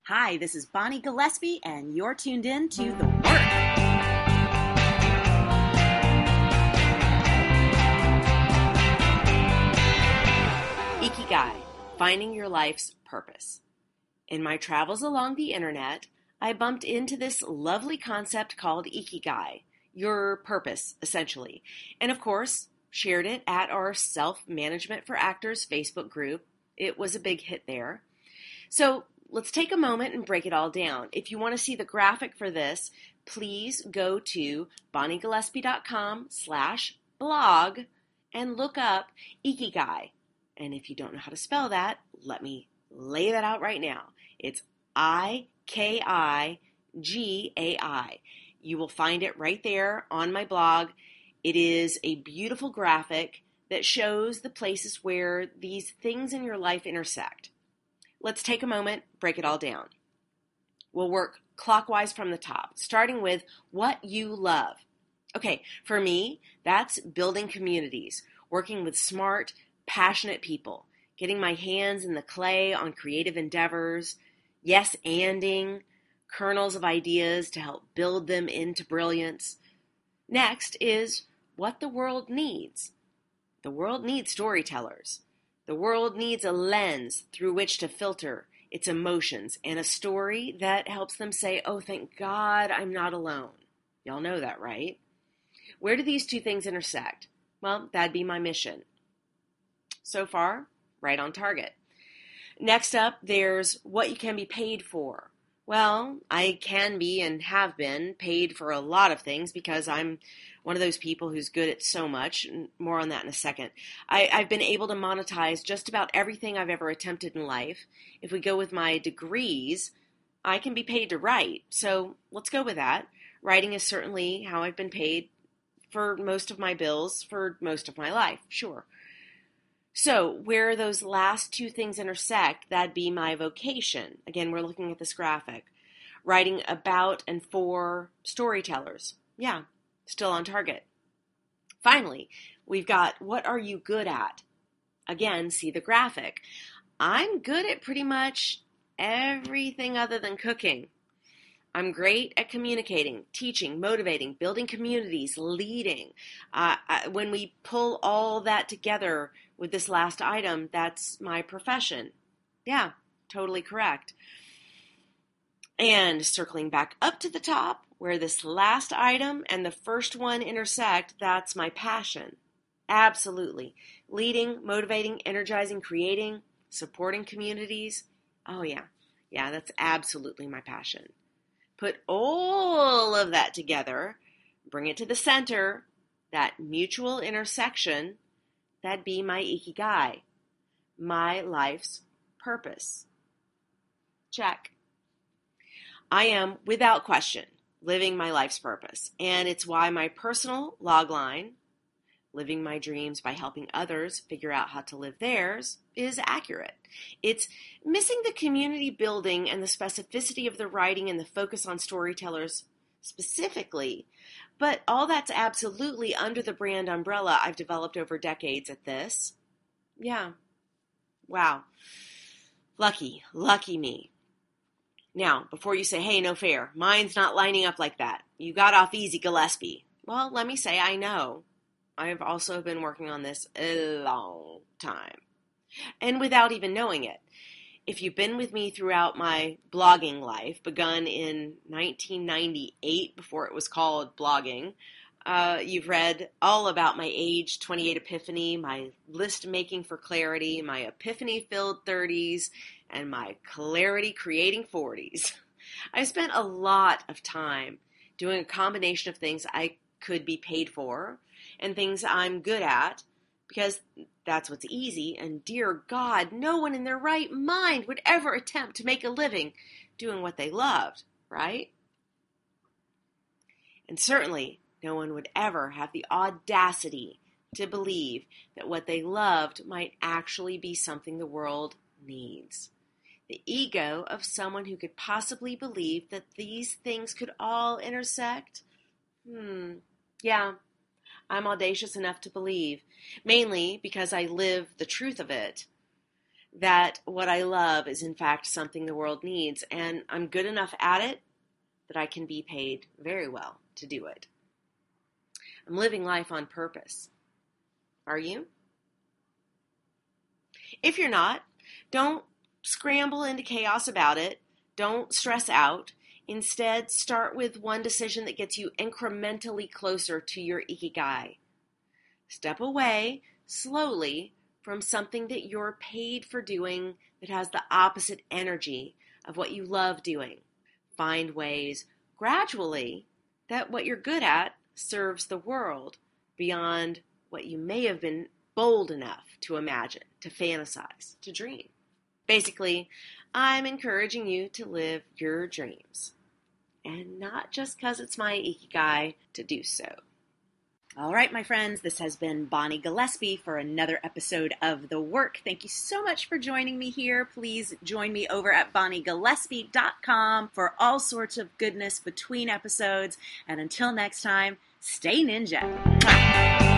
Hi, this is Bonnie Gillespie, and you're tuned in to The Work. Ikigai, finding your life's purpose. In my travels along the internet, I bumped into this lovely concept called Ikigai, your purpose, essentially. And of course, shared it at our Self-Management for Actors Facebook group. It was a big hit there. So let's take a moment and break it all down. If you want to see the graphic for this, please go to bonniegillespie.com/blog and look up Ikigai. And if you don't know how to spell that, let me lay that out right now. It's Ikigai. You will find it right there on my blog. It is a beautiful graphic that shows the places where these things in your life intersect. Let's take a moment, break it all down. We'll work clockwise from the top, starting with what you love. Okay, for me, that's building communities, working with smart, passionate people, getting my hands in the clay on creative endeavors, yes-anding, kernels of ideas to help build them into brilliance. Next is what the world needs. The world needs storytellers. The world needs a lens through which to filter its emotions and a story that helps them say, oh, thank God I'm not alone. Y'all know that, right? Where do these two things intersect? Well, that'd be my mission. So far, right on target. Next up, there's what you can be paid for. Well, I can be and have been paid for a lot of things because I'm one of those people who's good at so much. More on that in a second. I've been able to monetize just about everything I've ever attempted in life. If we go with my degrees, I can be paid to write. So let's go with that. Writing is certainly how I've been paid for most of my bills for most of my life. Sure. So where those last two things intersect, that'd be my vocation. Again, we're looking at this graphic. Writing about and for storytellers. Yeah, still on target. Finally, we've got what are you good at? Again, see the graphic. I'm good at pretty much everything other than cooking. I'm great at communicating, teaching, motivating, building communities, leading. When we pull all that together with this last item, that's my profession. Yeah, totally correct. And circling back up to the top, where this last item and the first one intersect, that's my passion. Absolutely. Leading, motivating, energizing, creating, supporting communities. Oh yeah, that's absolutely my passion. Put all of that together, bring it to the center, that mutual intersection, that'd be my Ikigai, my life's purpose. Check. I am, without question, living my life's purpose, and it's why my personal logline, living my dreams by helping others figure out how to live theirs, is accurate. It's missing the community building and the specificity of the writing and the focus on storytellers specifically, but all that's absolutely under the brand umbrella I've developed over decades at this. Yeah. Wow. Lucky me. Now, before you say, hey, no fair, mine's not lining up like that. You got off easy, Gillespie. Well, let me say I know. I've also been working on this a long time. And without even knowing it. If you've been with me throughout my blogging life, begun in 1998 before it was called blogging, you've read all about my age 28 epiphany, my list making for clarity, my epiphany filled 30s, and my clarity creating 40s. I spent a lot of time doing a combination of things I could be paid for and things I'm good at, because that's what's easy, and dear God, no one in their right mind would ever attempt to make a living doing what they loved, right? And certainly, no one would ever have the audacity to believe that what they loved might actually be something the world needs. The ego of someone who could possibly believe that these things could all intersect? Yeah, I'm audacious enough to believe, mainly because I live the truth of it. that what I love is in fact something the world needs, and I'm good enough at it that I can be paid very well to do it. I'm living life on purpose. Are you? If you're not, don't scramble into chaos about it. Don't stress out. Instead, start with one decision that gets you incrementally closer to your ikigai. Step away slowly from something that you're paid for doing that has the opposite energy of what you love doing. Find ways gradually that what you're good at serves the world beyond what you may have been bold enough to imagine, to fantasize, to dream. Basically, I'm encouraging you to live your dreams, and not just because it's my ikigai to do so. All right, my friends, this has been Bonnie Gillespie for another episode of The Work. Thank you so much for joining me here. Please join me over at bonniegillespie.com for all sorts of goodness between episodes. And until next time, stay ninja.